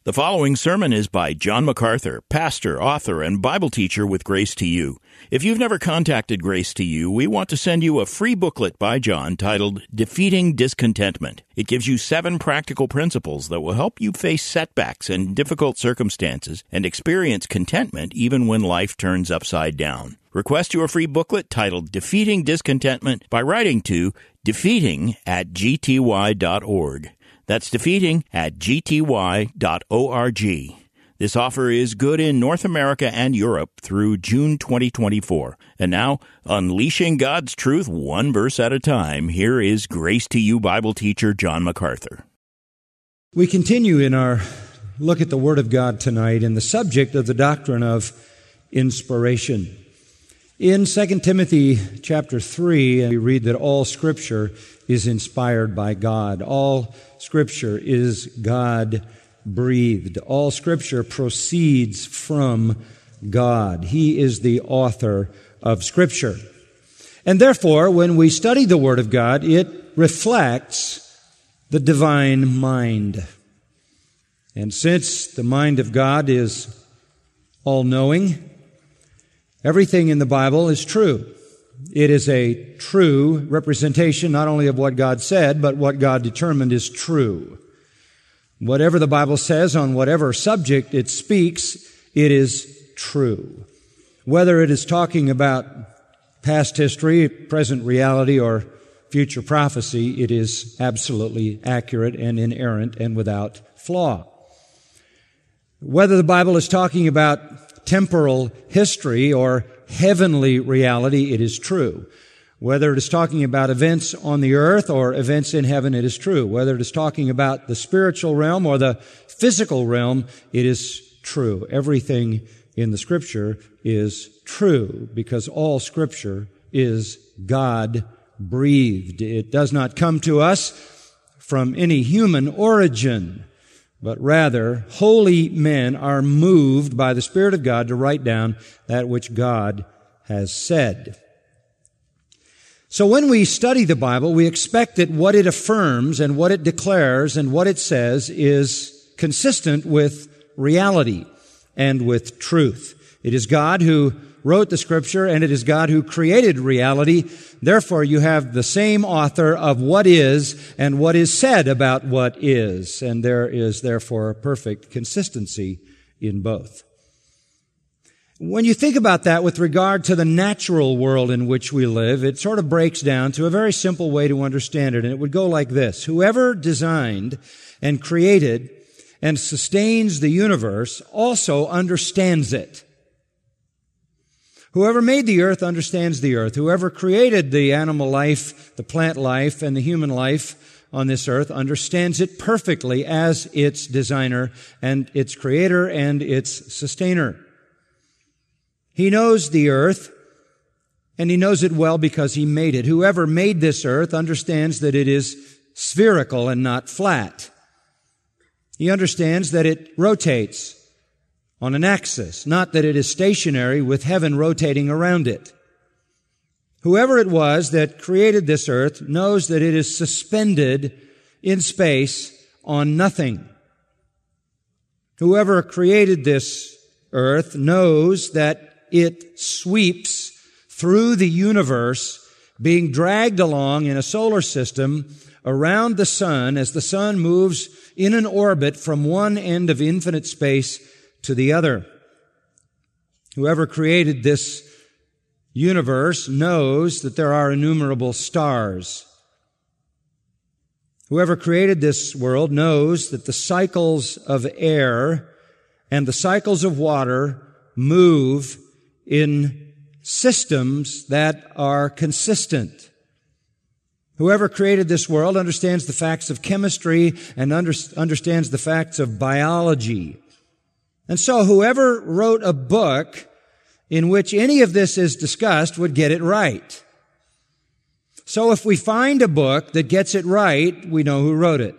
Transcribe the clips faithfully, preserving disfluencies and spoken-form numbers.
The following sermon is by John MacArthur, pastor, author, and Bible teacher with Grace to You. If you've never contacted Grace to You, we want to send you a free booklet by John titled Defeating Discontentment. It gives you seven practical principles that will help you face setbacks and difficult circumstances and experience contentment even when life turns upside down. Request your free booklet titled Defeating Discontentment by writing to defeating at g t y dot org. That's defeating at g t y dot org. This offer is good in North America and Europe through June twenty twenty-four. And now, unleashing God's truth one verse at a time, here is Grace to You Bible teacher John MacArthur. We continue in our look at the Word of God tonight in the subject of the doctrine of inspiration. In Second Timothy chapter three, we read that all Scripture is inspired by God. All Scripture is God-breathed. All Scripture proceeds from God. He is the author of Scripture. And therefore, when we study the Word of God, it reflects the divine mind. And since the mind of God is all-knowing, everything in the Bible is true. It is a true representation not only of what God said, but what God determined is true. Whatever the Bible says on whatever subject it speaks, it is true. Whether it is talking about past history, present reality, or future prophecy, it is absolutely accurate and inerrant and without flaw. Whether the Bible is talking about temporal history or heavenly reality, it is true. Whether it is talking about events on the earth or events in heaven, it is true. Whether it is talking about the spiritual realm or the physical realm, it is true. Everything in the Scripture is true because all Scripture is God-breathed. It does not come to us from any human origin, but rather, holy men are moved by the Spirit of God to write down that which God has said. So when we study the Bible, we expect that what it affirms and what it declares and what it says is consistent with reality and with truth. It is God who wrote the Scripture, and it is God who created reality. Therefore, you have the same author of what is and what is said about what is, and there is therefore perfect consistency in both. When you think about that with regard to the natural world in which we live, it sort of breaks down to a very simple way to understand it, and it would go like this. Whoever designed and created and sustains the universe also understands it. Whoever made the earth understands the earth. Whoever created the animal life, the plant life, and the human life on this earth understands it perfectly as its designer and its creator and its sustainer. He knows the earth, and he knows it well because he made it. Whoever made this earth understands that it is spherical and not flat. He understands that it rotates on an axis, not that it is stationary with heaven rotating around it. Whoever it was that created this earth knows that it is suspended in space on nothing. Whoever created this earth knows that it sweeps through the universe, being dragged along in a solar system around the sun as the sun moves in an orbit from one end of infinite space to the other. Whoever created this universe knows that there are innumerable stars. Whoever created this world knows that the cycles of air and the cycles of water move in systems that are consistent. Whoever created this world understands the facts of chemistry and under, understands the facts of biology. And so whoever wrote a book in which any of this is discussed would get it right. So if we find a book that gets it right, we know who wrote it.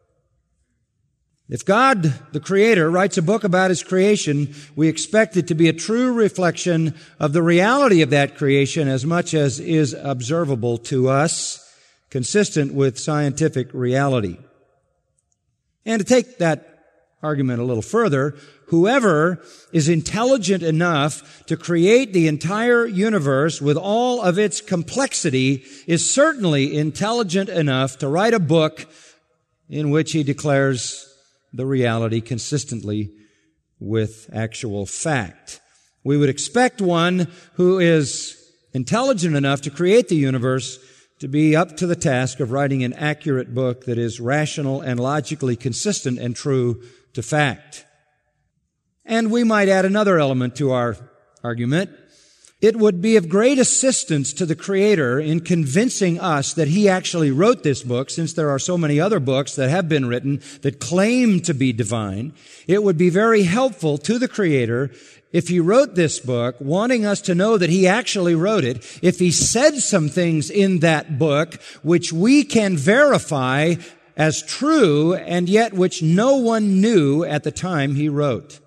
If God, the Creator, writes a book about His creation, we expect it to be a true reflection of the reality of that creation as much as is observable to us, consistent with scientific reality. And to take that argument a little further, whoever is intelligent enough to create the entire universe with all of its complexity is certainly intelligent enough to write a book in which he declares the reality consistently with actual fact. We would expect one who is intelligent enough to create the universe to be up to the task of writing an accurate book that is rational and logically consistent and true to fact. And we might add another element to our argument. It would be of great assistance to the Creator in convincing us that He actually wrote this book, since there are so many other books that have been written that claim to be divine. It would be very helpful to the Creator if He wrote this book, wanting us to know that He actually wrote it, if He said some things in that book which we can verify as true, and yet which no one knew at the time He wrote.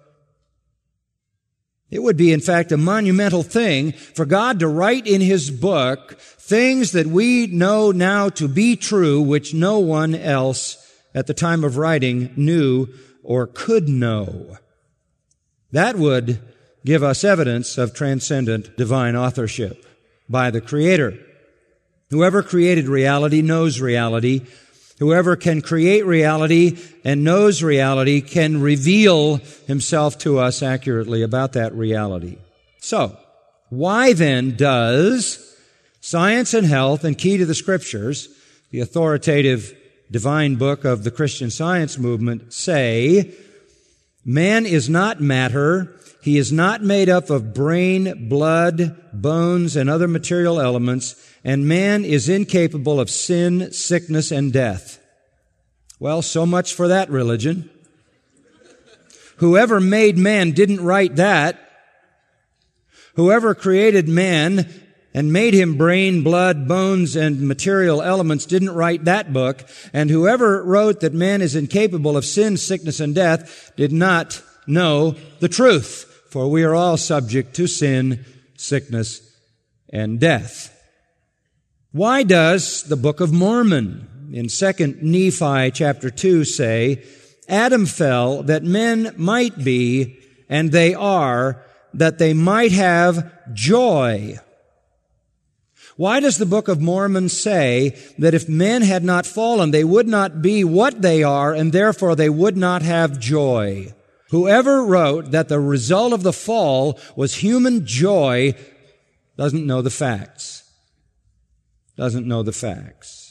It would be, in fact, a monumental thing for God to write in His book things that we know now to be true, which no one else at the time of writing knew or could know. That would give us evidence of transcendent divine authorship by the Creator. Whoever created reality knows reality. Whoever can create reality and knows reality can reveal himself to us accurately about that reality. So, why then does Science and Health and Key to the Scriptures, the authoritative divine book of the Christian Science movement, say, man is not matter, he is not made up of brain, blood, bones, and other material elements, and man is incapable of sin, sickness, and death? Well, so much for that religion. Whoever made man didn't write that. Whoever created man and made him brain, blood, bones, and material elements didn't write that book. And whoever wrote that man is incapable of sin, sickness, and death did not know the truth. For we are all subject to sin, sickness, and death. Why does the Book of Mormon in Second Nephi chapter two say, Adam fell that men might be, and they are, that they might have joy? Why does the Book of Mormon say that if men had not fallen, they would not be what they are, and therefore they would not have joy? Whoever wrote that the result of the fall was human joy doesn't know the facts. Doesn't know the facts.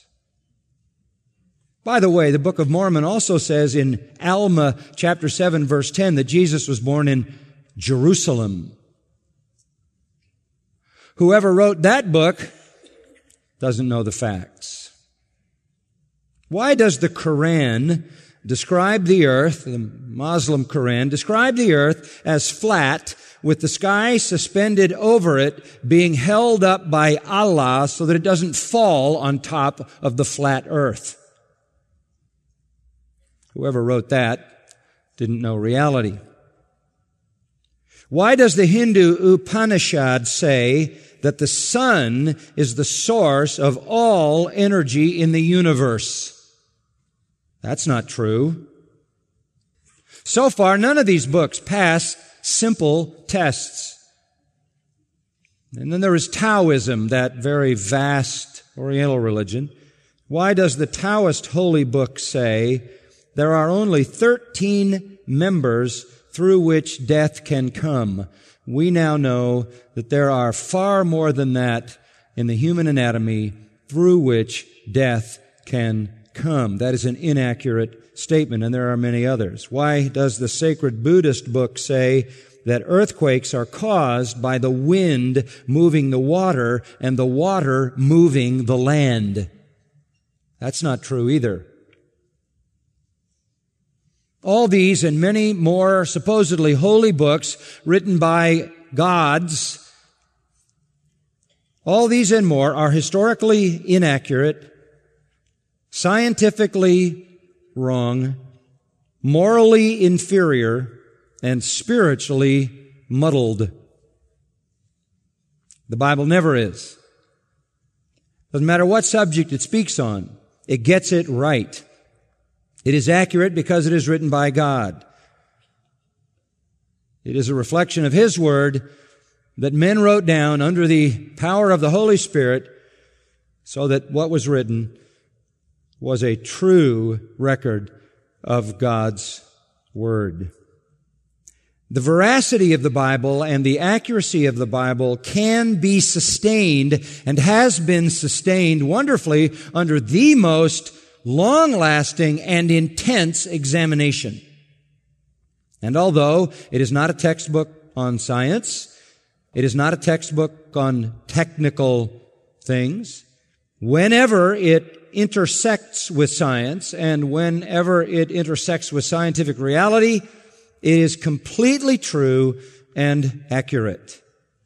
By the way, the Book of Mormon also says in Alma chapter seven verse ten that Jesus was born in Jerusalem. Whoever wrote that book doesn't know the facts. Why does the Quran describe the earth, the Muslim Quran, describe the earth as flat with the sky suspended over it being held up by Allah so that it doesn't fall on top of the flat earth? Whoever wrote that didn't know reality. Why does the Hindu Upanishad say that the sun is the source of all energy in the universe? That's not true. So far, none of these books pass simple tests. And then there is Taoism, that very vast Oriental religion. Why does the Taoist holy book say there are only thirteen members through which death can come? We now know that there are far more than that in the human anatomy through which death can come. That is an inaccurate statement, and there are many others. Why does the sacred Buddhist book say that earthquakes are caused by the wind moving the water and the water moving the land? That's not true either. All these and many more supposedly holy books written by gods, all these and more are historically inaccurate, scientifically wrong, morally inferior, and spiritually muddled. The Bible never is. Doesn't matter what subject it speaks on, it gets it right. It is accurate because it is written by God. It is a reflection of His Word that men wrote down under the power of the Holy Spirit so that what was written was a true record of God's Word. The veracity of the Bible and the accuracy of the Bible can be sustained and has been sustained wonderfully under the most long-lasting and intense examination. And although it is not a textbook on science, it is not a textbook on technical things, whenever it intersects with science and whenever it intersects with scientific reality, it is completely true and accurate.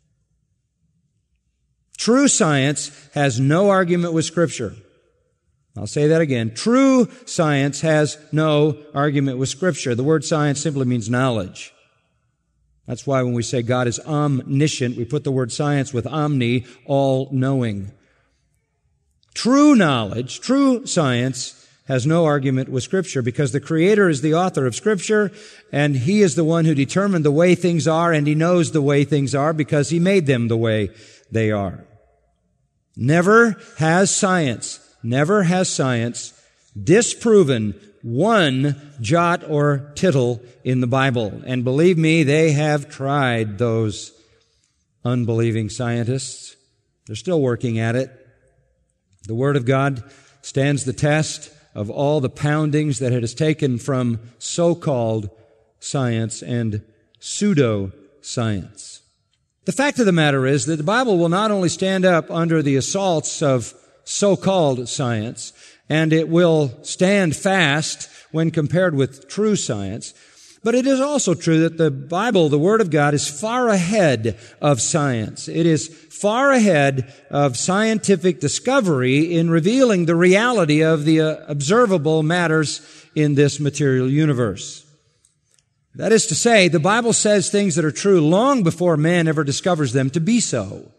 True science has no argument with Scripture. I'll say that again. True science has no argument with Scripture. The word science simply means knowledge. That's why when we say God is omniscient, we put the word science with omni, all-knowing. True knowledge, true science, has no argument with Scripture because the Creator is the author of Scripture and He is the one who determined the way things are, and He knows the way things are because He made them the way they are. Never has science, never has science disproven one jot or tittle in the Bible. And believe me, they have tried, those unbelieving scientists. They're still working at it. The Word of God stands the test of all the poundings that it has taken from so-called science and pseudo-science. The fact of the matter is that the Bible will not only stand up under the assaults of so-called science, and it will stand fast when compared with true science, but it is also true that the Bible, the Word of God, is far ahead of science. It is far ahead of scientific discovery in revealing the reality of the uh, observable matters in this material universe. That is to say, the Bible says things that are true long before man ever discovers them to be so.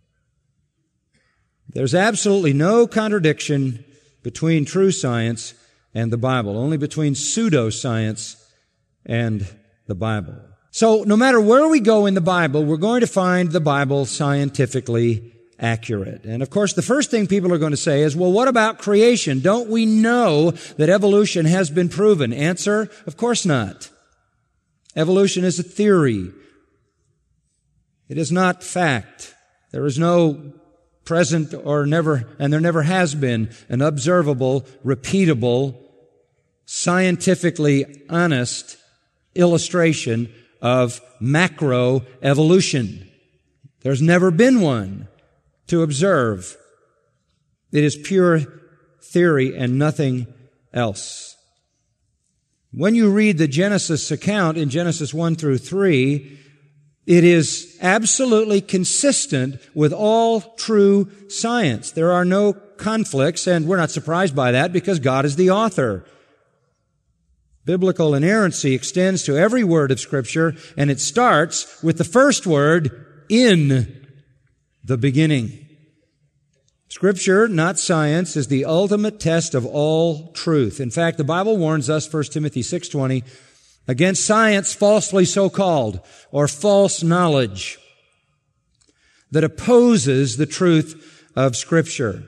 There's absolutely no contradiction between true science and the Bible, only between pseudoscience and the Bible. So no matter where we go in the Bible, we're going to find the Bible scientifically accurate. And of course, the first thing people are going to say is, well, what about creation? Don't we know that evolution has been proven? Answer, of course not. Evolution is a theory. It is not fact. There is no present or never, and there never has been, an observable, repeatable, scientifically honest illustration of macroevolution. There's never been one to observe. It is pure theory and nothing else. When you read the Genesis account in Genesis one through three, it is absolutely consistent with all true science. There are no conflicts, and we're not surprised by that because God is the author. Biblical inerrancy extends to every word of Scripture, and it starts with the first word, in the beginning. Scripture, not science, is the ultimate test of all truth. In fact, the Bible warns us, First Timothy six twenty, against science falsely so-called, or false knowledge that opposes the truth of Scripture.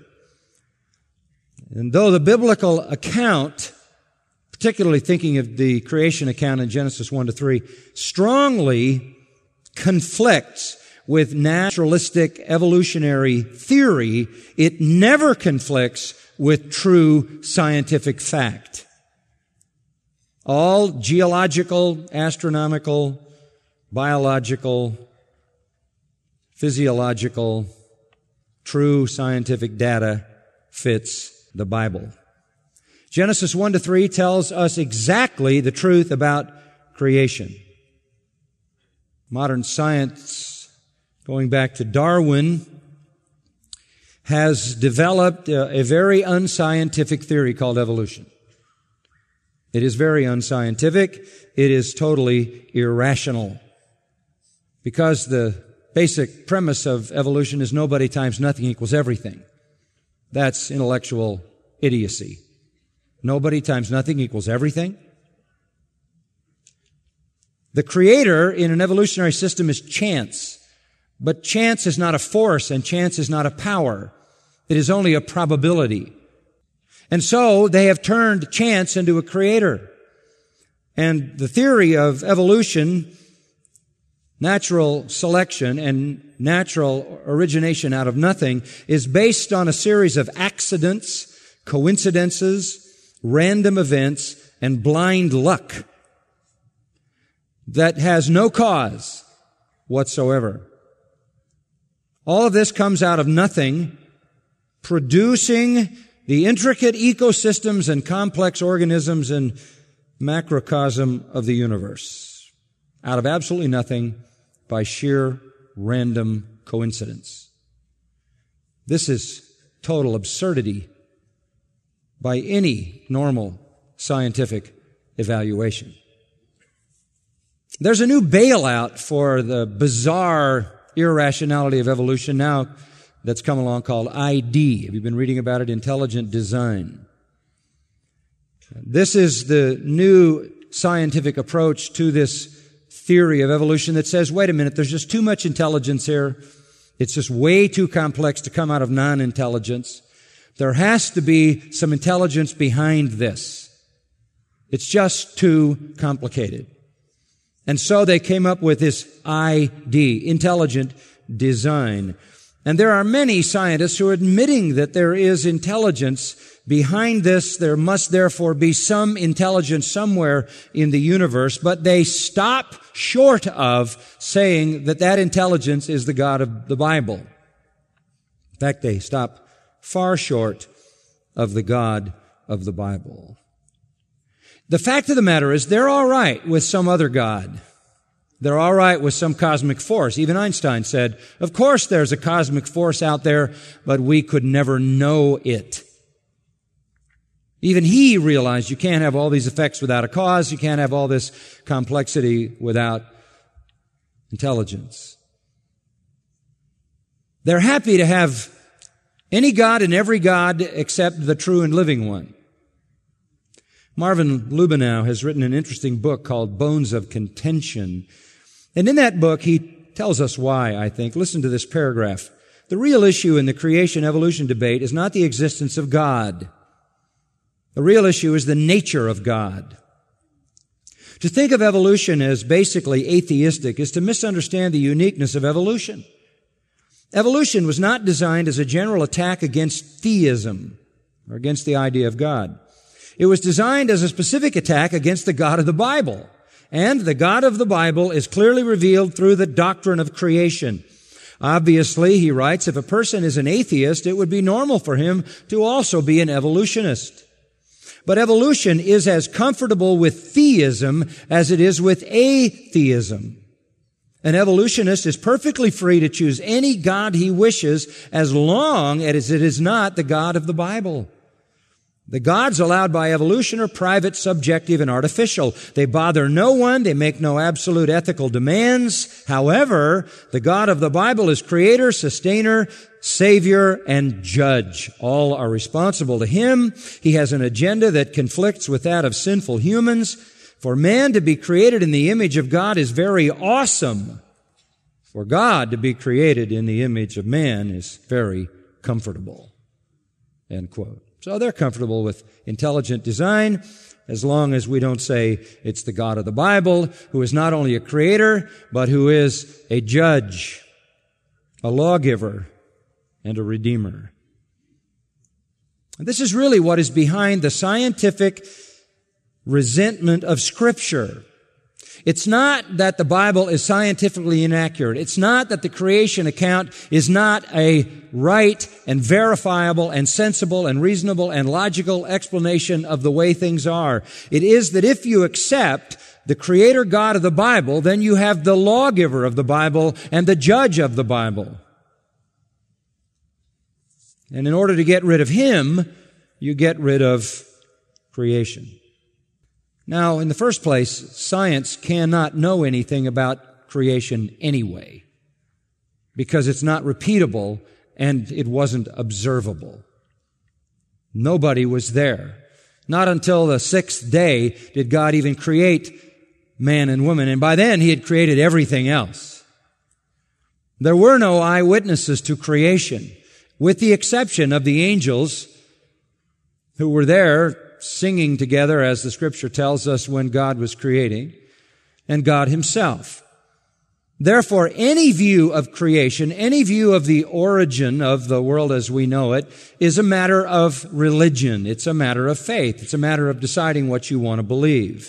And though the biblical account, particularly thinking of the creation account in Genesis one to three, strongly conflicts with naturalistic evolutionary theory, it never conflicts with true scientific fact. All geological, astronomical, biological, physiological, true scientific data fits the Bible. Genesis one to three tells us exactly the truth about creation. Modern science, going back to Darwin, has developed a, a very unscientific theory called evolution. It is very unscientific. It is totally irrational. Because the basic premise of evolution is nobody times nothing equals everything. That's intellectual idiocy. Nobody times nothing equals everything. The creator in an evolutionary system is chance. But chance is not a force, and chance is not a power. It is only a probability. And so they have turned chance into a creator. And the theory of evolution, natural selection, and natural origination out of nothing is based on a series of accidents, coincidences, random events, and blind luck that has no cause whatsoever. All of this comes out of nothing, producing the intricate ecosystems and complex organisms and macrocosm of the universe out of absolutely nothing by sheer random coincidence. This is total absurdity by any normal scientific evaluation. There's a new bailout for the bizarre irrationality of evolution now that's come along called I D. Have you been reading about it? Intelligent design. This is the new scientific approach to this theory of evolution that says, wait a minute, there's just too much intelligence here. It's just way too complex to come out of non-intelligence. There has to be some intelligence behind this. It's just too complicated. And so they came up with this I D, intelligent design. And there are many scientists who are admitting that there is intelligence behind this. There must therefore be some intelligence somewhere in the universe, but they stop short of saying that that intelligence is the God of the Bible. In fact, they stop far short of the God of the Bible. The fact of the matter is they're all right with some other God. They're all right with some cosmic force. Even Einstein said, of course there's a cosmic force out there, but we could never know it. Even he realized you can't have all these effects without a cause. You can't have all this complexity without intelligence. They're happy to have any God and every God except the true and living one. Marvin Lubenow has written an interesting book called Bones of Contention. And in that book, he tells us why, I think. Listen to this paragraph. The real issue in the creation-evolution debate is not the existence of God. The real issue is the nature of God. To think of evolution as basically atheistic is to misunderstand the uniqueness of evolution. Evolution was not designed as a general attack against theism or against the idea of God. It was designed as a specific attack against the God of the Bible. And the God of the Bible is clearly revealed through the doctrine of creation. Obviously, he writes, if a person is an atheist, it would be normal for him to also be an evolutionist. But evolution is as comfortable with theism as it is with atheism. An evolutionist is perfectly free to choose any God he wishes as long as it is not the God of the Bible. The gods allowed by evolution are private, subjective, and artificial. They bother no one. They make no absolute ethical demands. However, the God of the Bible is creator, sustainer, savior, and judge. All are responsible to him. He has an agenda that conflicts with that of sinful humans. For man to be created in the image of God is very awesome. For God to be created in the image of man is very comfortable. End quote. So they're comfortable with intelligent design as long as we don't say it's the God of the Bible, who is not only a creator, but who is a judge, a lawgiver, and a redeemer. And this is really what is behind the scientific resentment of Scripture. It's not that the Bible is scientifically inaccurate. It's not that the creation account is not a right and verifiable and sensible and reasonable and logical explanation of the way things are. It is that if you accept the Creator God of the Bible, then you have the lawgiver of the Bible and the judge of the Bible. And in order to get rid of him, you get rid of creation. Now, in the first place, science cannot know anything about creation anyway, because it's not repeatable and it wasn't observable. Nobody was there. Not until the sixth day did God even create man and woman. And by then, he had created everything else. There were no eyewitnesses to creation, with the exception of the angels who were there singing together, as the Scripture tells us, when God was creating, and God himself. Therefore, any view of creation, any view of the origin of the world as we know it, is a matter of religion. It's a matter of faith. It's a matter of deciding what you want to believe.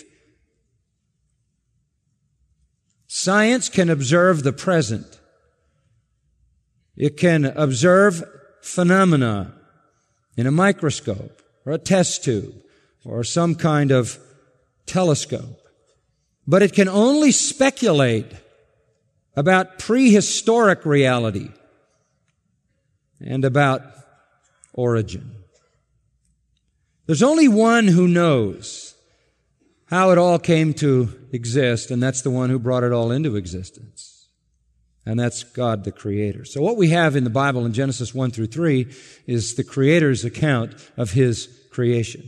Science can observe the present. It can observe phenomena in a microscope or a test tube or some kind of telescope. But it can only speculate about prehistoric reality and about origin. There's only one who knows how it all came to exist, and that's the one who brought it all into existence. And that's God the Creator. So what we have in the Bible in Genesis one through three is the Creator's account of His creation.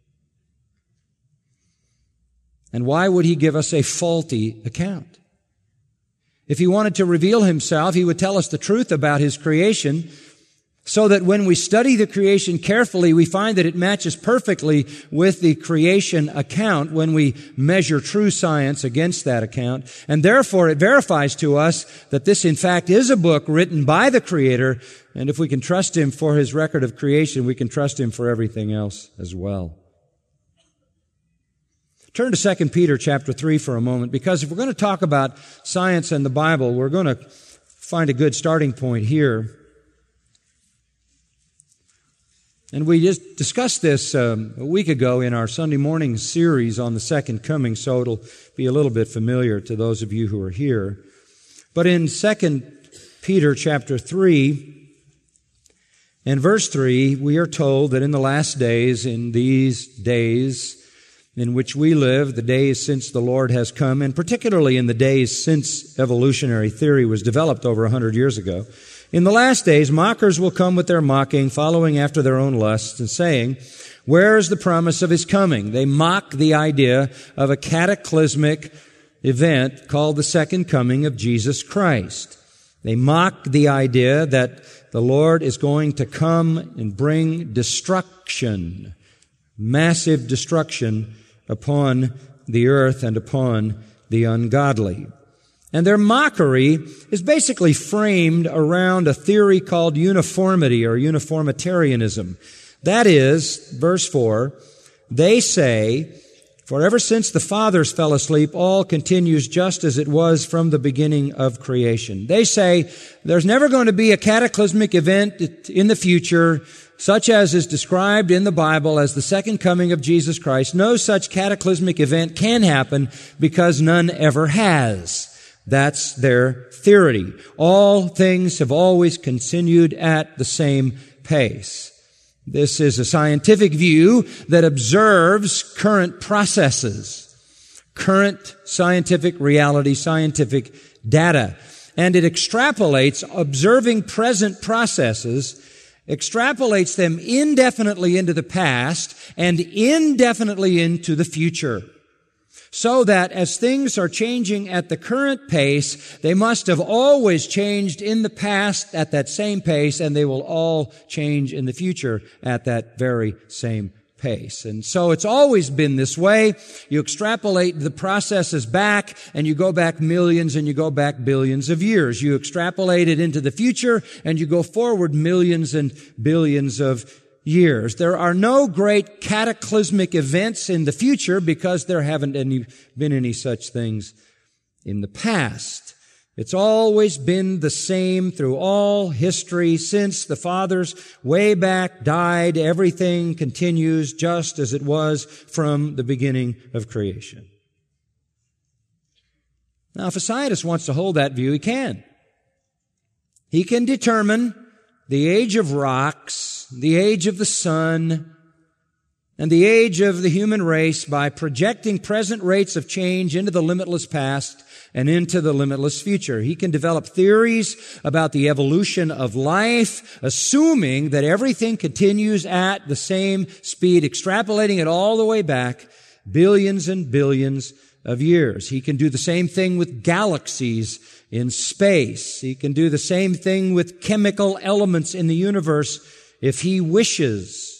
And why would He give us a faulty account? If He wanted to reveal Himself, He would tell us the truth about His creation, so that when we study the creation carefully, we find that it matches perfectly with the creation account when we measure true science against that account. And therefore, it verifies to us that this, in fact, is a book written by the Creator. And if we can trust Him for His record of creation, we can trust Him for everything else as well. Turn to Second Peter chapter three for a moment, because if we're going to talk about science and the Bible, we're going to find a good starting point here. And we just discussed this um, a week ago in our Sunday morning series on the Second Coming, so it'll be a little bit familiar to those of you who are here. But in Second Peter chapter three and verse three, we are told that in the last days, in these days in which we live, the days since the Lord has come, and particularly in the days since evolutionary theory was developed over a hundred years ago, in the last days, mockers will come with their mocking, following after their own lusts, and saying, "Where is the promise of His coming?" They mock the idea of a cataclysmic event called the second coming of Jesus Christ. They mock the idea that the Lord is going to come and bring destruction, massive destruction upon the earth and upon the ungodly. And their mockery is basically framed around a theory called uniformity or uniformitarianism. That is, verse four, they say, "For ever since the fathers fell asleep, all continues just as it was from the beginning of creation." They say there's never going to be a cataclysmic event in the future such as is described in the Bible as the second coming of Jesus Christ. No such cataclysmic event can happen because none ever has. That's their theory. All things have always continued at the same pace. This is a scientific view that observes current processes, current scientific reality, scientific data, and it extrapolates observing present processes, extrapolates them indefinitely into the past and indefinitely into the future. So that as things are changing at the current pace, they must have always changed in the past at that same pace, and they will all change in the future at that very same pace. And so it's always been this way. You extrapolate the processes back, and you go back millions and you go back billions of years. You extrapolate it into the future, and you go forward millions and billions of years. There are no great cataclysmic events in the future because there haven't any, been any such things in the past. It's always been the same through all history since the fathers way back died. Everything continues just as it was from the beginning of creation. Now, if a scientist wants to hold that view, he can. He can determine the age of rocks, the age of the sun, and the age of the human race by projecting present rates of change into the limitless past and into the limitless future. He can develop theories about the evolution of life, assuming that everything continues at the same speed, extrapolating it all the way back billions and billions of years. He can do the same thing with galaxies in space. He can do the same thing with chemical elements in the universe if He wishes.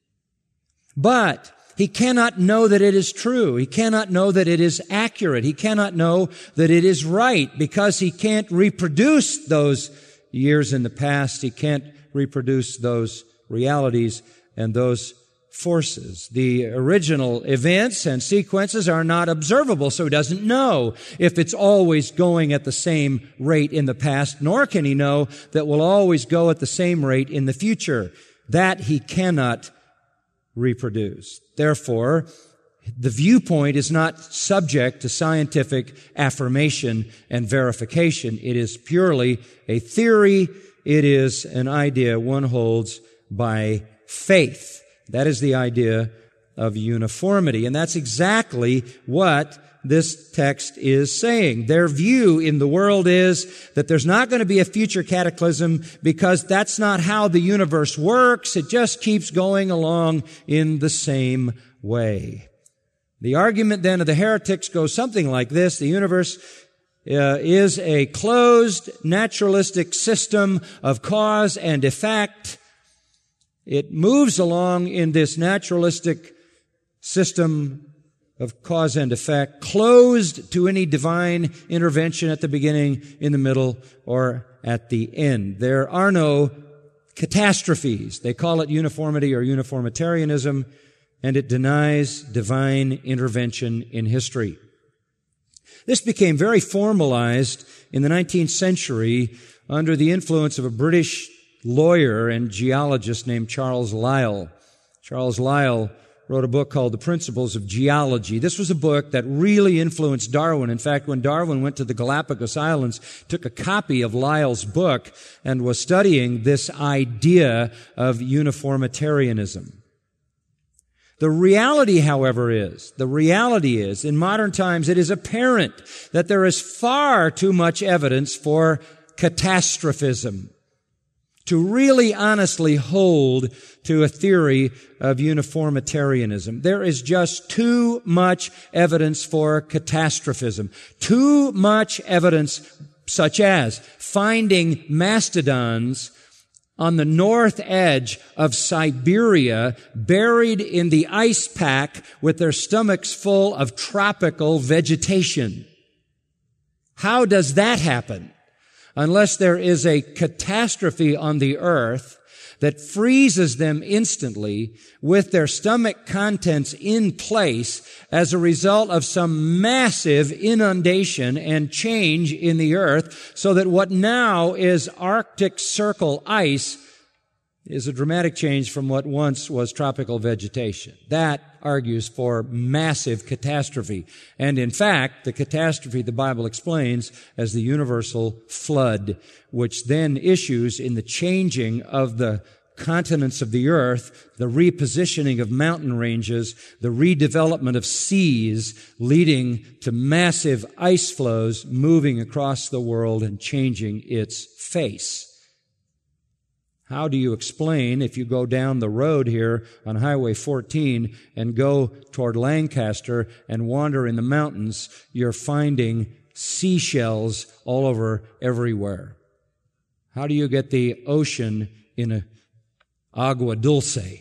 But He cannot know that it is true. He cannot know that it is accurate. He cannot know that it is right because He can't reproduce those years in the past. He can't reproduce those realities and those forces. The original events and sequences are not observable, so He doesn't know if it's always going at the same rate in the past, nor can He know that will always go at the same rate in the future. That He cannot reproduce. Therefore, the viewpoint is not subject to scientific affirmation and verification. It is purely a theory. It is an idea one holds by faith. That is the idea of uniformity. And that's exactly what this text is saying. Their view in the world is that there's not going to be a future cataclysm because that's not how the universe works. It just keeps going along in the same way. The argument then of the heretics goes something like this. The universe uh, is a closed naturalistic system of cause and effect. It moves along in this naturalistic system of cause and effect, closed to any divine intervention at the beginning, in the middle, or at the end. There are no catastrophes. They call it uniformity or uniformitarianism, and it denies divine intervention in history. This became very formalized in the nineteenth century under the influence of a British lawyer and geologist named Charles Lyell. Charles Lyell wrote a book called The Principles of Geology. This was a book that really influenced Darwin. In fact, when Darwin went to the Galapagos Islands, took a copy of Lyell's book and was studying this idea of uniformitarianism. The reality, however, is, the reality is, in modern times, it is apparent that there is far too much evidence for catastrophism to really honestly hold to a theory of uniformitarianism. There is just too much evidence for catastrophism. Too much evidence such as finding mastodons on the north edge of Siberia, buried in the ice pack with their stomachs full of tropical vegetation. How does that happen? Unless there is a catastrophe on the earth that freezes them instantly with their stomach contents in place as a result of some massive inundation and change in the earth, so that what now is Arctic Circle ice is a dramatic change from what once was tropical vegetation. That argues for massive catastrophe. And in fact, the catastrophe the Bible explains as the universal flood, which then issues in the changing of the continents of the earth, the repositioning of mountain ranges, the redevelopment of seas, leading to massive ice flows moving across the world and changing its face. How do you explain, if you go down the road here on Highway fourteen and go toward Lancaster and wander in the mountains, you're finding seashells all over everywhere? How do you get the ocean in a agua dulce?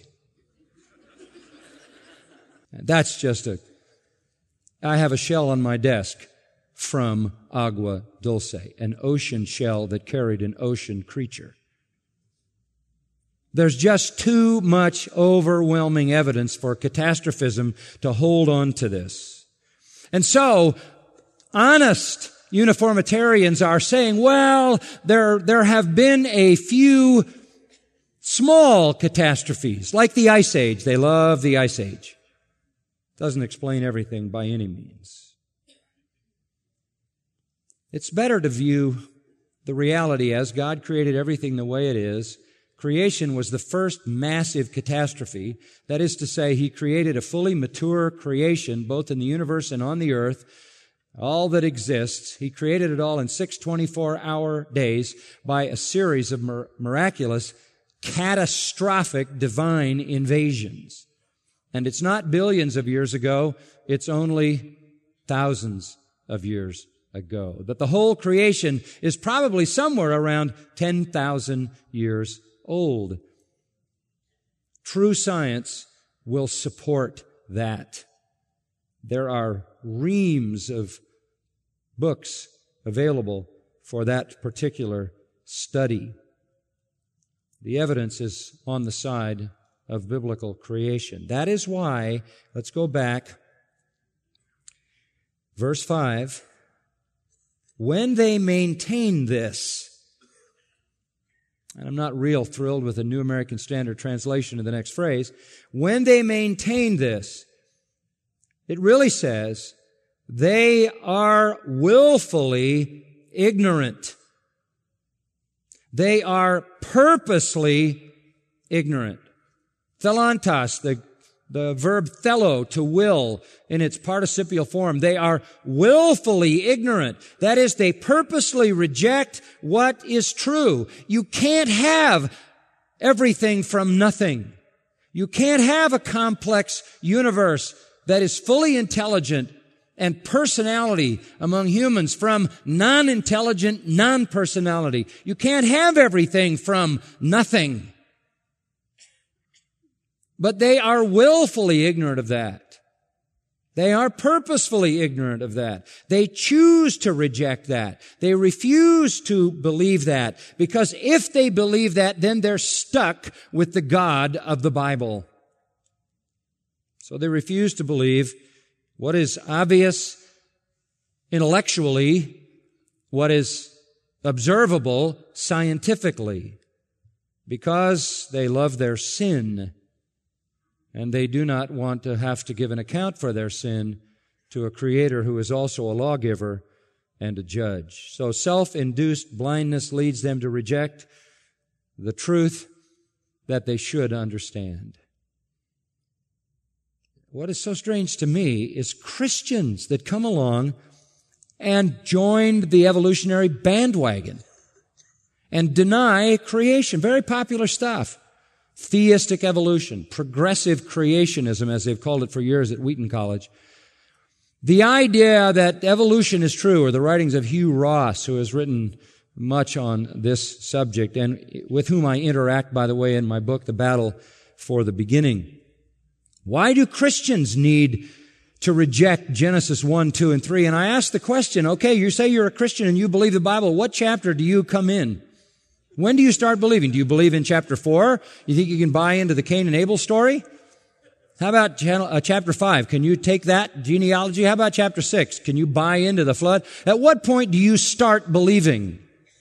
That's just a... I have a shell on my desk from agua dulce, an ocean shell that carried an ocean creature. There's just too much overwhelming evidence for catastrophism to hold on to this. And so, honest uniformitarians are saying, well, there, there have been a few small catastrophes, like the Ice Age. They love the Ice Age. Doesn't explain everything by any means. It's better to view the reality as God created everything the way it is. Creation was the first massive catastrophe. That is to say, He created a fully mature creation, both in the universe and on the earth, all that exists. He created it all in six twenty-four hour days by a series of mir- miraculous, catastrophic divine invasions. And it's not billions of years ago, it's only thousands of years ago. That the whole creation is probably somewhere around ten thousand years old. True science will support that. There are reams of books available for that particular study. The evidence is on the side of biblical creation. That is why, let's go back, verse five, when they maintain this, and I'm not real thrilled with the New American Standard Translation of the next phrase, when they maintain this, it really says, they are willfully ignorant. They are purposely ignorant. Thelantos, the, the verb thelo, to will, in its participial form. They are willfully ignorant. That is, they purposely reject what is true. You can't have everything from nothing. You can't have a complex universe that is fully intelligent and personality among humans from non-intelligent non-personality. You can't have everything from nothing. But they are willfully ignorant of that. They are purposefully ignorant of that. They choose to reject that. They refuse to believe that, because if they believe that, then they're stuck with the God of the Bible. So they refuse to believe what is obvious intellectually, what is observable scientifically, because they love their sin, and they do not want to have to give an account for their sin to a Creator who is also a lawgiver and a judge. So self-induced blindness leads them to reject the truth that they should understand. What is so strange to me is Christians that come along and join the evolutionary bandwagon and deny creation. Very popular stuff. Theistic evolution, progressive creationism, as they've called it for years at Wheaton College. The idea that evolution is true, or the writings of Hugh Ross, who has written much on this subject, and with whom I interact, by the way, in my book, The Battle for the Beginning. Why do Christians need to reject Genesis one, two, and three? And I ask the question, okay, you say you're a Christian and you believe the Bible. What chapter do you come in? When do you start believing? Do you believe in chapter four? You think you can buy into the Cain and Abel story? How about chapter five? Can you take that genealogy? How about chapter six? Can you buy into the flood? At what point do you start believing?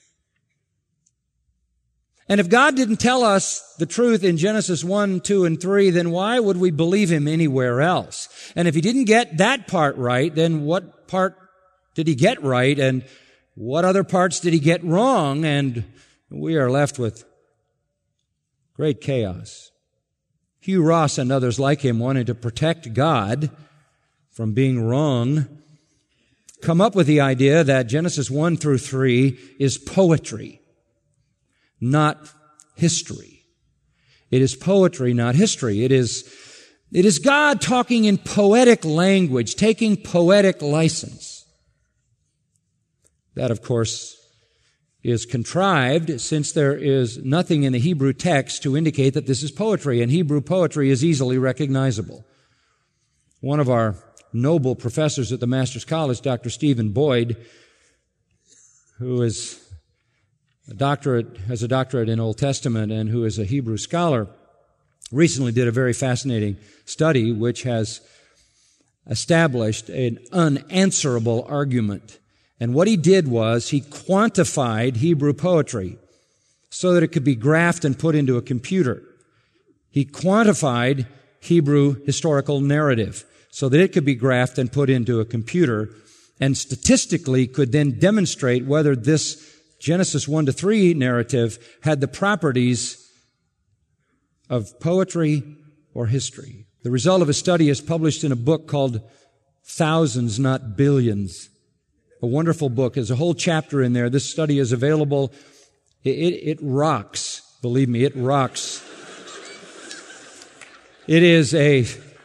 And if God didn't tell us the truth in Genesis one, two, and three, then why would we believe Him anywhere else? And if He didn't get that part right, then what part did He get right? And what other parts did He get wrong? And we are left with great chaos. Hugh Ross and others like him, wanting to protect God from being wrong, come up with the idea that Genesis one through three is poetry, not history. It is poetry, not history. It is, it is God talking in poetic language, taking poetic license. That, of course, is contrived, since there is nothing in the Hebrew text to indicate that this is poetry, and Hebrew poetry is easily recognizable. One of our noble professors at the Master's College, Doctor Stephen Boyd, who is a doctorate, has a doctorate in Old Testament and who is a Hebrew scholar, recently did a very fascinating study which has established an unanswerable argument. And what he did was he quantified Hebrew poetry so that it could be graphed and put into a computer. He quantified Hebrew historical narrative so that it could be graphed and put into a computer, and statistically could then demonstrate whether this Genesis one to three narrative had the properties of poetry or history. The result of his study is published in a book called Thousands, Not Billions. A wonderful book. There's a whole chapter in there. This study is available. It, it, it rocks. Believe me, it rocks. It is a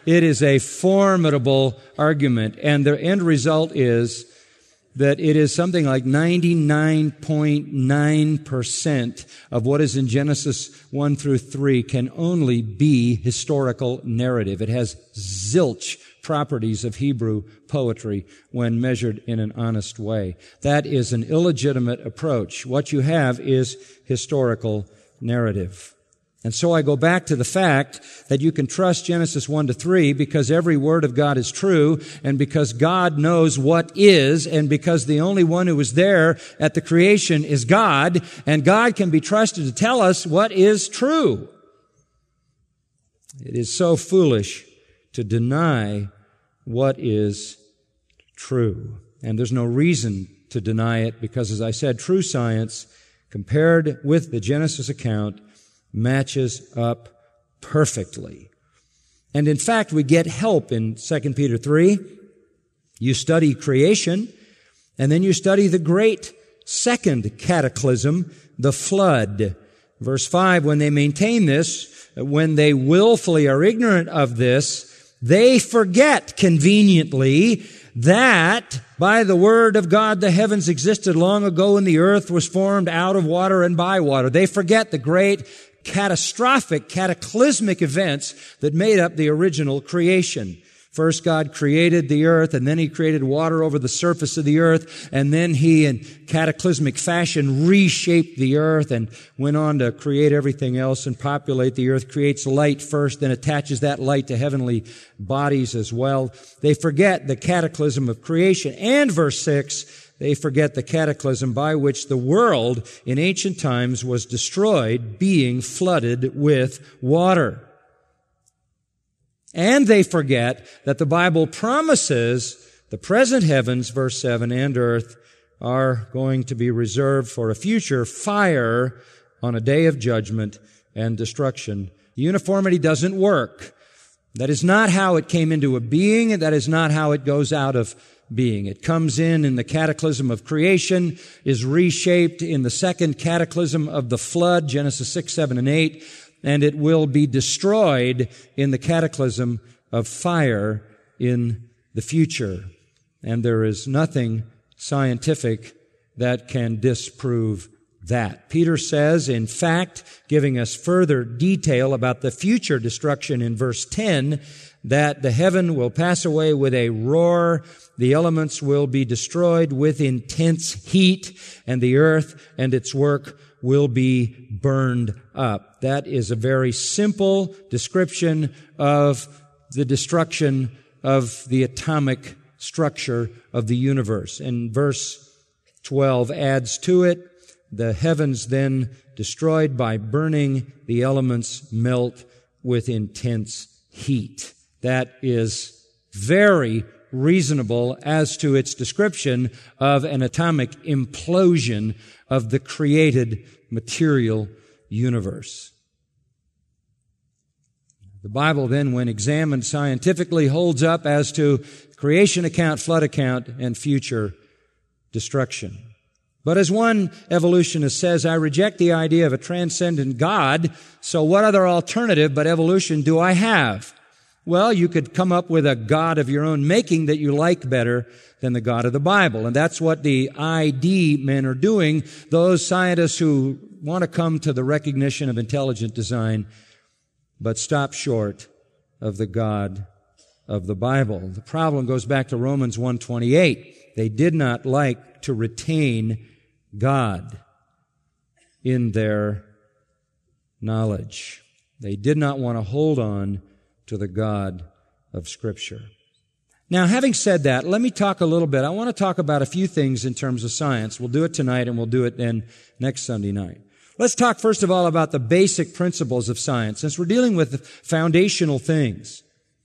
It is a formidable argument, and the end result is that it is something like ninety-nine point nine percent of what is in Genesis one through three can only be historical narrative. It has zilch properties of Hebrew poetry when measured in an honest way. That is an illegitimate approach. What you have is historical narrative. And so I go back to the fact that you can trust Genesis one to three because every word of God is true, and because God knows what is, and because the only one who was there at the creation is God, and God can be trusted to tell us what is true. It is so foolish to deny what is true. And there's no reason to deny it because, as I said, true science, compared with the Genesis account, matches up perfectly. And in fact, we get help in Second Peter three. You study creation, and then you study the great second cataclysm, the flood. Verse five, when they maintain this, when they willfully are ignorant of this, they forget conveniently that by the word of God the heavens existed long ago and the earth was formed out of water and by water. They forget the great catastrophic, cataclysmic events that made up the original creation. First, God created the earth, and then He created water over the surface of the earth, and then He, in cataclysmic fashion, reshaped the earth and went on to create everything else and populate the earth, creates light first, then attaches that light to heavenly bodies as well. They forget the cataclysm of creation. And verse six, they forget the cataclysm by which the world in ancient times was destroyed, being flooded with water. And they forget that the Bible promises the present heavens, verse seven, and earth are going to be reserved for a future fire on a day of judgment and destruction. Uniformity doesn't work. That is not how it came into a being, and that is not how it goes out of being. It comes in in the cataclysm of creation, is reshaped in the second cataclysm of the flood, Genesis six, seven, and eight, and it will be destroyed in the cataclysm of fire in the future. And there is nothing scientific that can disprove that. Peter says, in fact, giving us further detail about the future destruction in verse ten, that the heaven will pass away with a roar, the elements will be destroyed with intense heat, and the earth and its work will be burned up. That is a very simple description of the destruction of the atomic structure of the universe. And verse twelve adds to it, the heavens then destroyed by burning, the elements melt with intense heat. That is very reasonable as to its description of an atomic implosion of the created material universe. The Bible then, when examined scientifically, holds up as to creation account, flood account, and future destruction. But as one evolutionist says, I reject the idea of a transcendent God, so what other alternative but evolution do I have? Well, you could come up with a God of your own making that you like better than the God of the Bible. And that's what the I D men are doing, those scientists who want to come to the recognition of intelligent design, but stop short of the God of the Bible. The problem goes back to Romans one twenty-eight. They did not like to retain God in their knowledge. They did not want to hold on to the God of Scripture. Now, having said that, let me talk a little bit. I want to talk about a few things in terms of science. We'll do it tonight, and we'll do it then next Sunday night. Let's talk first of all about the basic principles of science, since we're dealing with foundational things.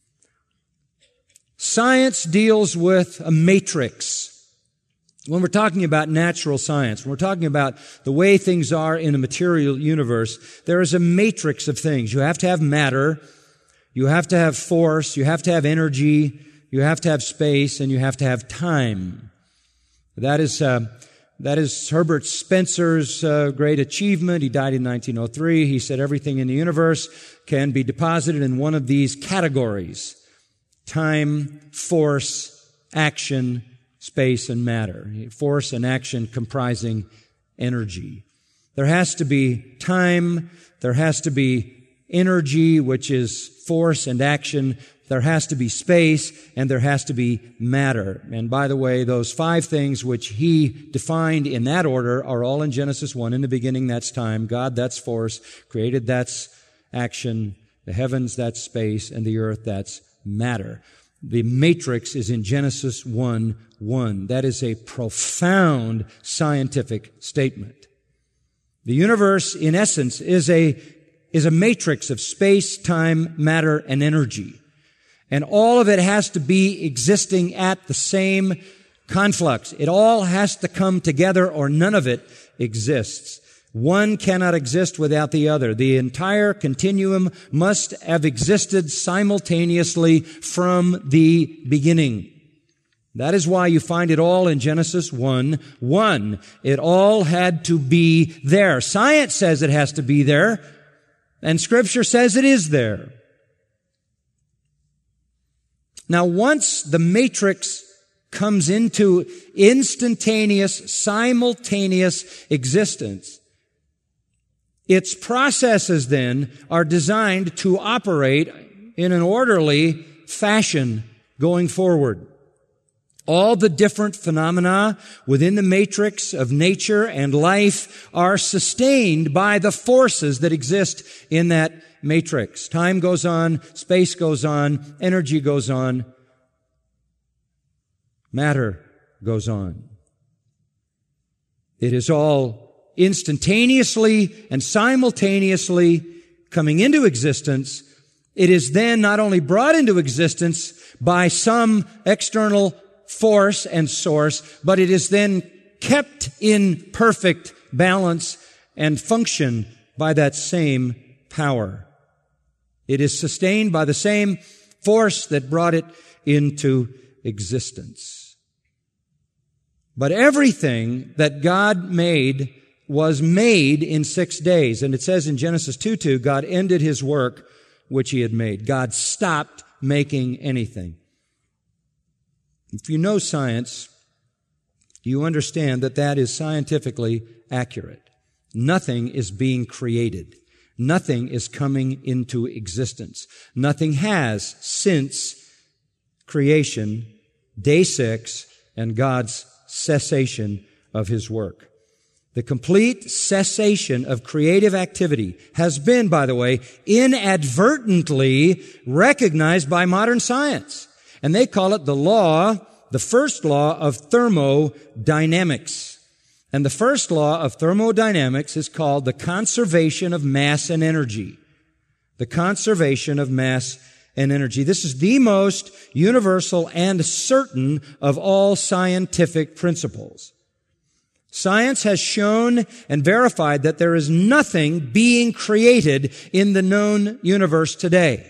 Science deals with a matrix. When we're talking about natural science, when we're talking about the way things are in a material universe, there is a matrix of things. You have to have matter, you have to have force, you have to have energy, you have to have space, and you have to have time. That is uh, that is Herbert Spencer's uh, great achievement. He died in nineteen oh three. He said everything in the universe can be deposited in one of these categories. time, force, action, space, and matter. Force and action comprising energy. There has to be time, there has to be energy, which is force and action. There has to be space, and there has to be matter. And by the way, those five things which he defined in that order are all in Genesis one. In the beginning, that's time. God, that's force. Created, that's action. The heavens, that's space. And the earth, that's matter. The matrix is in Genesis one one. That is a profound scientific statement. The universe, in essence, is a, is a matrix of space, time, matter, and energy. And all of it has to be existing at the same conflux. It all has to come together or none of it exists. One cannot exist without the other. The entire continuum must have existed simultaneously from the beginning. That is why you find it all in Genesis one one. It all had to be there. Science says it has to be there, and Scripture says it is there. Now, once the matrix comes into instantaneous, simultaneous existence, its processes then are designed to operate in an orderly fashion going forward. All the different phenomena within the matrix of nature and life are sustained by the forces that exist in that matrix. Time goes on, space goes on, energy goes on, matter goes on. It is all instantaneously and simultaneously coming into existence. It is then not only brought into existence by some external force and source, but it is then kept in perfect balance and function by that same power. It is sustained by the same force that brought it into existence. But everything that God made was made in six days. And it says in Genesis two two, God ended His work which He had made. God stopped making anything. If you know science, you understand that that is scientifically accurate. Nothing is being created. Nothing is coming into existence. Nothing has since creation, day six, and God's cessation of His work. The complete cessation of creative activity has been, by the way, inadvertently recognized by modern science. And they call it the law, the first law of thermodynamics. And the first law of thermodynamics is called the conservation of mass and energy. The conservation of mass and energy. This is the most universal and certain of all scientific principles. Science has shown and verified that there is nothing being created in the known universe today.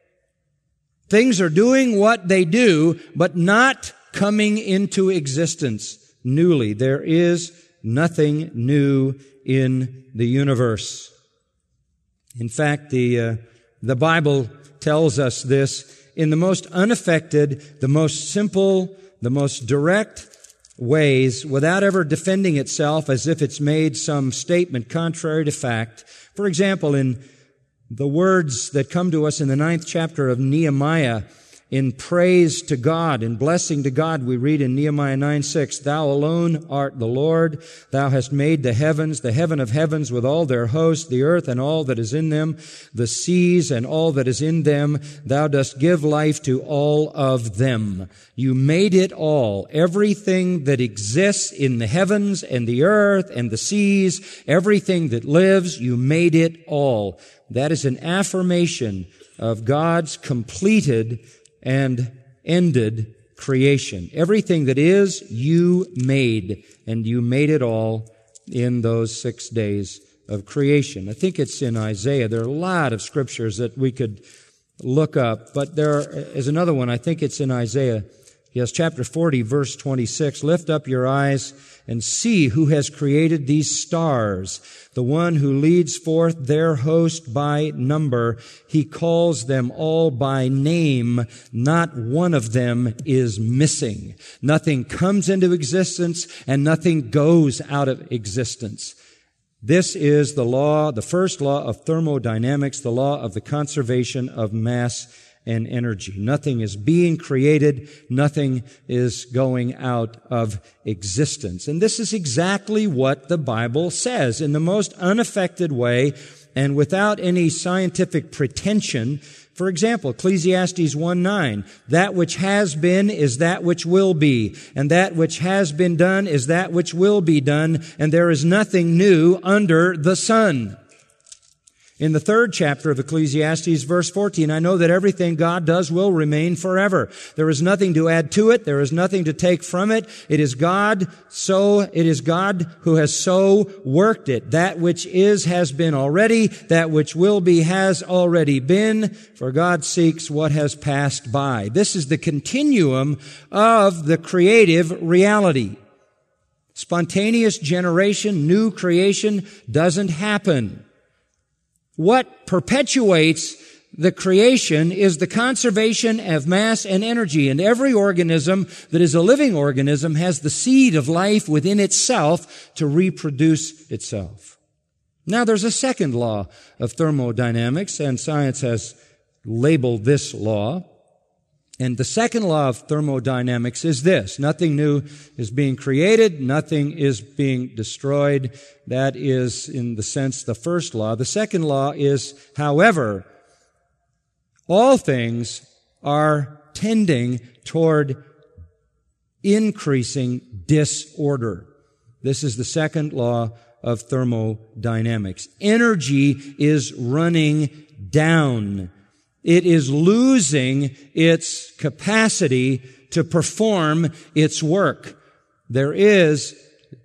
Things are doing what they do, but not coming into existence newly. There is nothing new in the universe. In fact, the uh, the Bible tells us this in the most unaffected, the most simple, the most direct ways, without ever defending itself as if it's made some statement contrary to fact. For example, in the words that come to us in the ninth chapter of Nehemiah, in praise to God, in blessing to God, we read in Nehemiah nine six, Thou alone art the Lord. Thou hast made the heavens, the heaven of heavens with all their host, the earth and all that is in them, the seas and all that is in them. Thou dost give life to all of them. You made it all. Everything that exists in the heavens and the earth and the seas, everything that lives, you made it all. That is an affirmation of God's completed and ended creation. Everything that is, you made, and you made it all in those six days of creation. I think it's in Isaiah. There are a lot of scriptures that we could look up, but there is another one. I think it's in Isaiah Yes, chapter forty, verse twenty-six, lift up your eyes and see who has created these stars, the one who leads forth their host by number. He calls them all by name. Not one of them is missing. Nothing comes into existence and nothing goes out of existence. This is the law, the first law of thermodynamics, the law of the conservation of mass and energy. Nothing is being created. Nothing is going out of existence. And this is exactly what the Bible says in the most unaffected way and without any scientific pretension. For example, Ecclesiastes one nine, that which has been is that which will be, and that which has been done is that which will be done, and there is nothing new under the sun. In the third chapter of Ecclesiastes, verse fourteen, I know that everything God does will remain forever. There is nothing to add to it. There is nothing to take from it. It is God, so it is God who has so worked it. That which is has been already. That which will be has already been. For God seeks what has passed by. This is the continuum of the creative reality. Spontaneous generation, new creation doesn't happen. What perpetuates the creation is the conservation of mass and energy. And every organism that is a living organism has the seed of life within itself to reproduce itself. Now there's a second law of thermodynamics, and science has labeled this law. And the second law of thermodynamics is this: nothing new is being created, nothing is being destroyed. That is, in the sense, the first law. The second law is, however, all things are tending toward increasing disorder. This is the second law of thermodynamics. Energy is running down. It is losing its capacity to perform its work. There is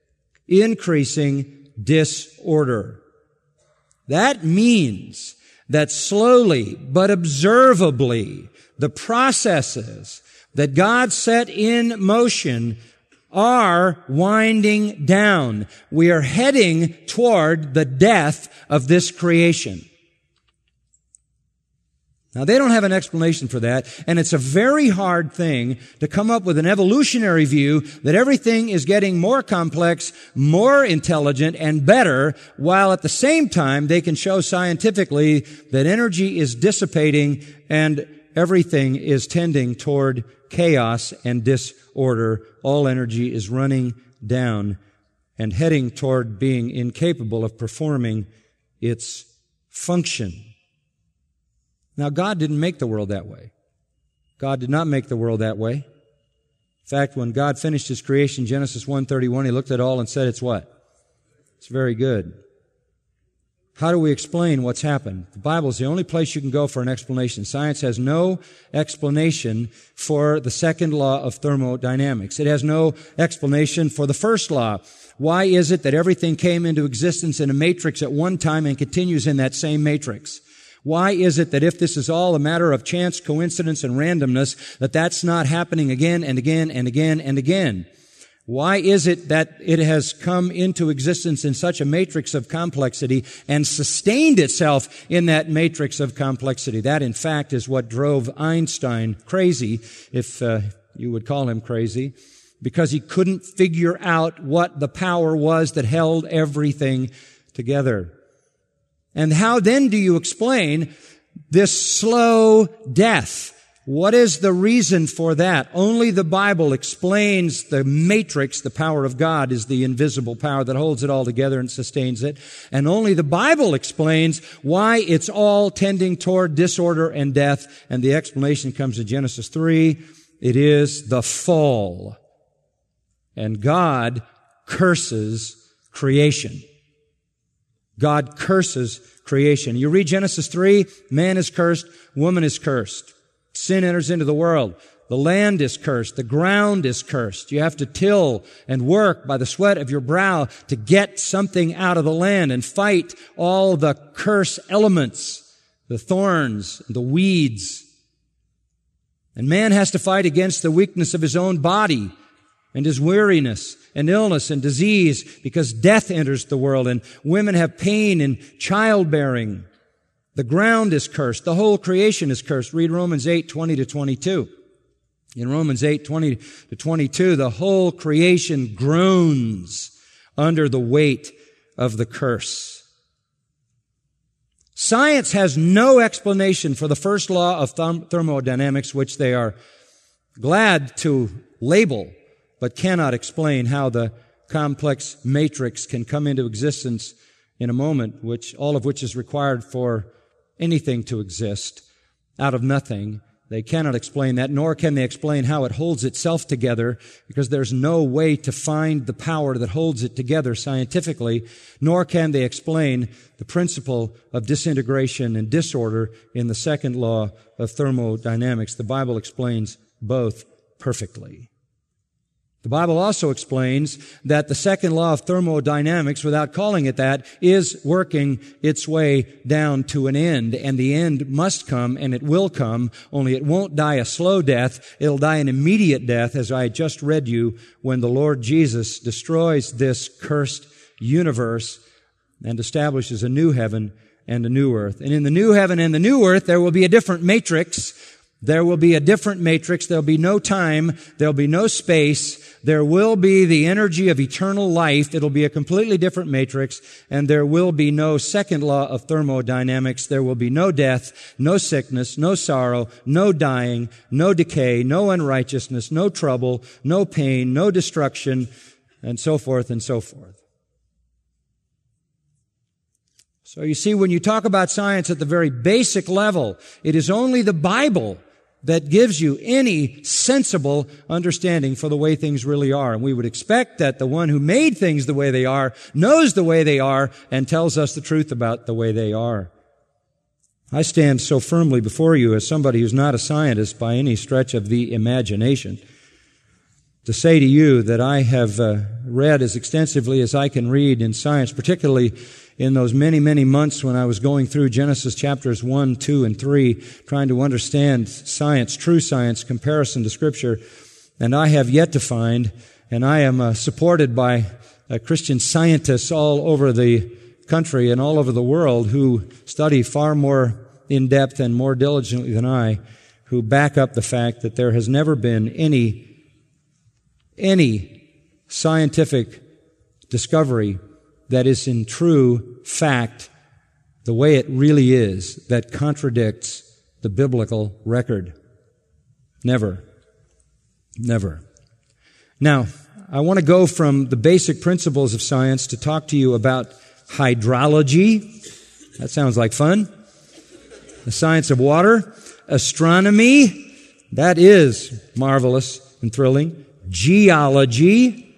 increasing disorder. That means that slowly but observably, the processes that God set in motion are winding down. We are heading toward the death of this creation. Now, they don't have an explanation for that, and it's a very hard thing to come up with an evolutionary view that everything is getting more complex, more intelligent, and better, while at the same time they can show scientifically that energy is dissipating and everything is tending toward chaos and disorder. All energy is running down and heading toward being incapable of performing its function. Now, God didn't make the world that way. God did not make the world that way. In fact, when God finished His creation, Genesis one thirty-one, He looked at all and said, it's what? It's very good. How do we explain what's happened? The Bible is the only place you can go for an explanation. Science has no explanation for the second law of thermodynamics. It has no explanation for the first law. Why is it that everything came into existence in a matrix at one time and continues in that same matrix? Why is it that if this is all a matter of chance, coincidence, and randomness, that that's not happening again and again and again and again? Why is it that it has come into existence in such a matrix of complexity and sustained itself in that matrix of complexity? That, in fact, is what drove Einstein crazy, if uh, you would call him crazy, because he couldn't figure out what the power was that held everything together. And how then do you explain this slow death? What is the reason for that? Only the Bible explains the matrix. The power of God is the invisible power that holds it all together and sustains it. And only the Bible explains why it's all tending toward disorder and death. And the explanation comes in Genesis three. It is the fall. And God curses creation. God curses creation. You read Genesis three, man is cursed, woman is cursed. Sin enters into the world. The land is cursed. The ground is cursed. You have to till and work by the sweat of your brow to get something out of the land and fight all the curse elements, the thorns, the weeds. And man has to fight against the weakness of his own body and his weariness and illness and disease, because death enters the world, and women have pain in childbearing. The ground is cursed. The whole creation is cursed. Read Romans eight, twenty to twenty-two. In Romans eight, twenty to twenty-two, the whole creation groans under the weight of the curse. Science has no explanation for the first law of therm- thermodynamics, which they are glad to label, but cannot explain how the complex matrix can come into existence in a moment, which all of which is required for anything to exist out of nothing. They cannot explain that, nor can they explain how it holds itself together, because there's no way to find the power that holds it together scientifically, nor can they explain the principle of disintegration and disorder in the second law of thermodynamics. The Bible explains both perfectly. The Bible also explains that the second law of thermodynamics, without calling it that, is working its way down to an end. And the end must come, and it will come, only it won't die a slow death. It'll die an immediate death, as I just read you, when the Lord Jesus destroys this cursed universe and establishes a new heaven and a new earth. And in the new heaven and the new earth, there will be a different matrix. There will be a different matrix. There'll be no time. There'll be no space. There will be the energy of eternal life. It'll be a completely different matrix, and there will be no second law of thermodynamics. There will be no death, no sickness, no sorrow, no dying, no decay, no unrighteousness, no trouble, no pain, no destruction, and so forth and so forth. So you see, when you talk about science at the very basic level, it is only the Bible that gives you any sensible understanding for the way things really are. And we would expect that the one who made things the way they are knows the way they are and tells us the truth about the way they are. I stand so firmly before you as somebody who's not a scientist by any stretch of the imagination to say to you that I have uh, read as extensively as I can read in science, particularly in those many, many months when I was going through Genesis chapters one, two, and three, trying to understand science, true science, comparison to Scripture. And I have yet to find, and I am uh, supported by uh, Christian scientists all over the country and all over the world who study far more in depth and more diligently than I, who back up the fact that there has never been any any scientific discovery that is in true fact the way it really is that contradicts the biblical record. Never. Never. Now, I want to go from the basic principles of science to talk to you about hydrology. That sounds like fun. The science of water. Astronomy. That is marvelous and thrilling. Geology.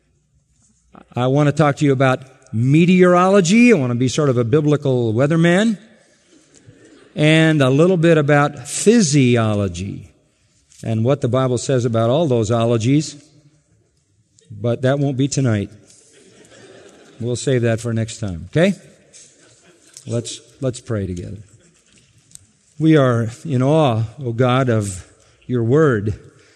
I want to talk to you about meteorology. I want to be sort of a biblical weatherman. And a little bit about physiology and what the Bible says about all those ologies. But that won't be tonight. We'll save that for next time, okay? Let's, let's pray together. We are in awe, O God, of your word.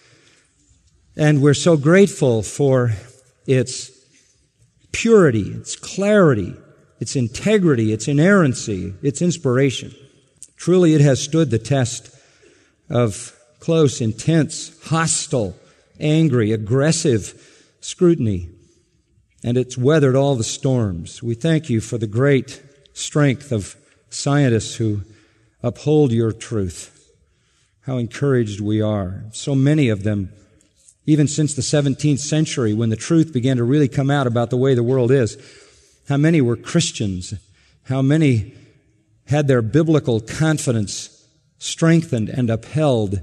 And we're so grateful for its purity, its clarity, its integrity, its inerrancy, its inspiration. Truly, it has stood the test of close, intense, hostile, angry, aggressive scrutiny, and it's weathered all the storms. We thank you for the great strength of scientists who uphold your truth. How encouraged we are. So many of them, even since the seventeenth century, when the truth began to really come out about the way the world is, how many were Christians? How many had their biblical confidence strengthened and upheld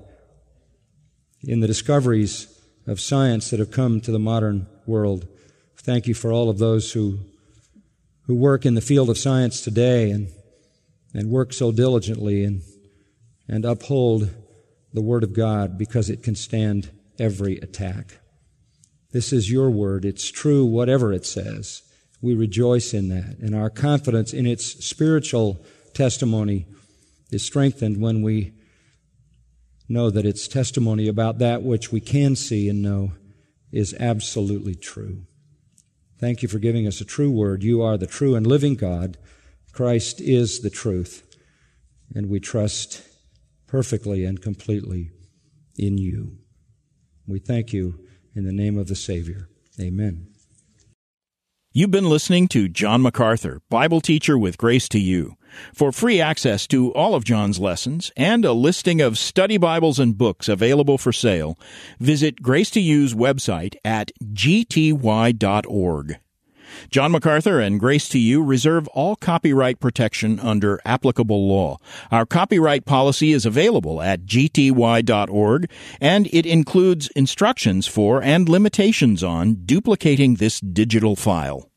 in the discoveries of science that have come to the modern world? Thank you for all of those who who work in the field of science today and and work so diligently and and uphold the Word of God because it can stand every attack. This is your word. It's true whatever it says. We rejoice in that. And our confidence in its spiritual testimony is strengthened when we know that its testimony about that which we can see and know is absolutely true. Thank you for giving us a true word. You are the true and living God. Christ is the truth, and we trust perfectly and completely in you. We thank you in the name of the Savior. Amen. You've been listening to John MacArthur, Bible teacher with Grace to You. For free access to all of John's lessons and a listing of study Bibles and books available for sale, visit Grace to You's website at g t y dot org. John MacArthur and Grace to You reserve all copyright protection under applicable law. Our copyright policy is available at g t y dot org, and it includes instructions for and limitations on duplicating this digital file.